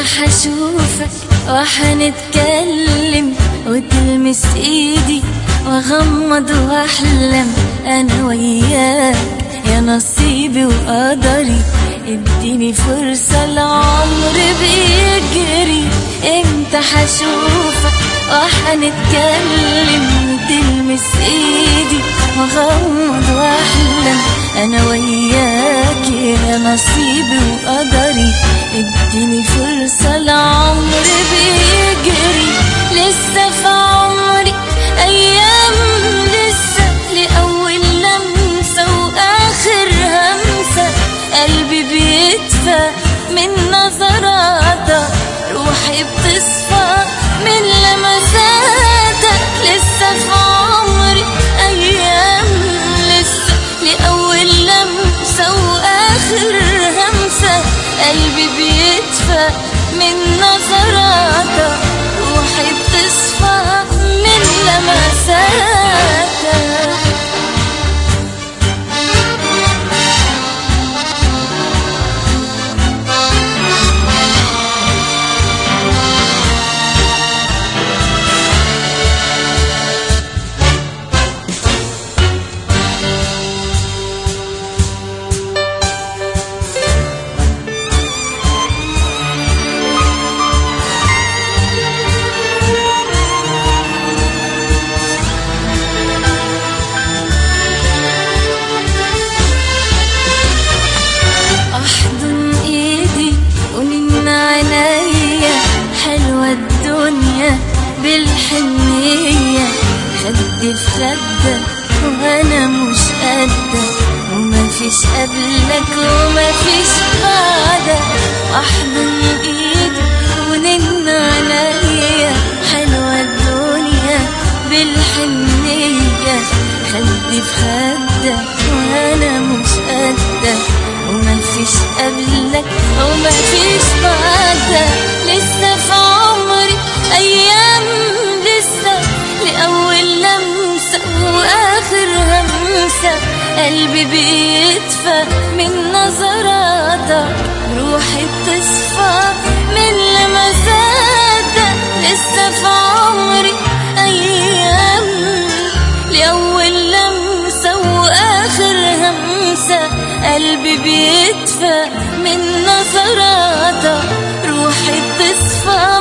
حشوفك وحنتكلم وتلمس ايدي واغمض واحلم انا وياك يا نصيبي وقدري. اديني فرصة العمر بيجري، امتى حشوفك وحنتكلم وتلمس ايدي واغمض واحلم انا وياك يا نصيبي وقدري. اديني فرصة العمر بيجري، لسه في عمري ايام، لسه لأول لمسة واخر همسة. قلبي بيدفى من نظراتك، روحي بتصفى من لمساتك. لسه في عمري ايام، لسه لأول لمسة واخر همسة. قلبي بيدفى من نظراتك، روحي بتصفى من لمساتك. حلوة الدنيا بالحنية، خد في خدك وانا مش قدك، ومفيش قبلك ومفيش بعدك. واحضن ايدي ونن عليا، حلوة الدنيا بالحنية، خد في خدك وانا مش قدك، ومفيش قبلك ومفيش بعدك. لسه في عمري ايام، لسه لأول لمسة واخر همسة. قلبي بيدفى من نظراتك، روحي بتصفى من لمساتك. لسه في عمري ايام، لأول لمسة واخر همسة. قلبي بيدفى من نظراتك، روحي بتصفى